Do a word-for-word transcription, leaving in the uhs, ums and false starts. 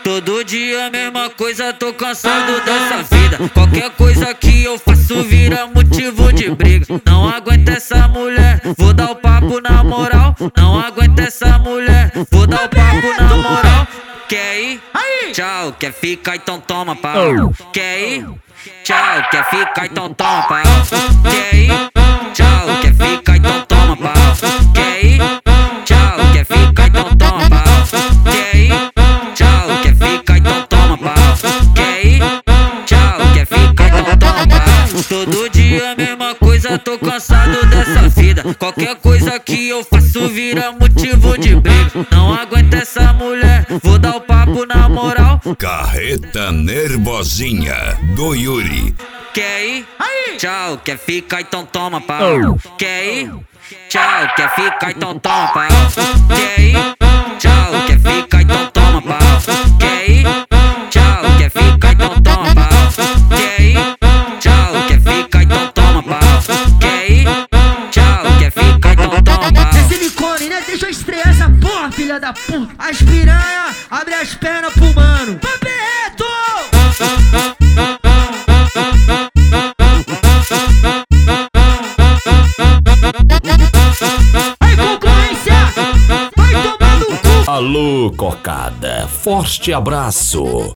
Todo dia a mesma coisa, tô cansado dessa vida. Qualquer coisa que eu faço vira motivo de briga. Não aguento essa mulher, vou dar o papo na moral. Não aguento essa mulher, vou dar o papo na moral. Quer ir? Tchau, quer ficar então toma pau. Quer ir? Tchau, quer ficar então toma pau. Quer ir? Tchau, quer ficar então toma pau. Quer ir? Tchau, quer ficar então toma pau. Quer ir? Tchau, quer ficar então toma pau. Quer ir? Tchau, quer ficar então toma pau. Todo dia a mesma coisa, tô cansado dessa vida. Qualquer coisa que eu faço vira motivo de briga. Não aguento essa mulher, vou dar o papo na moral. Carreta Nervosinha do Yuri. Quer ir? Tchau, quer ficar então toma pau. Quer ir? Tchau, quer ficar então toma pau. Quer ir? Tchau, quer ficar então toma pau. Quer ir? Tchau, quer ficar então toma pau. Quer ir? Tchau, quer ficar então toma pau. Quer ir? Tchau, quer ficar então toma pau. É silicone, né? Deixa eu estrear essa porra, filha da puta. As piranha, abre as pernas pro mano. Papo reto! Aí, concorrência! Vai tomar no cu! Alô, cocada. Forte abraço.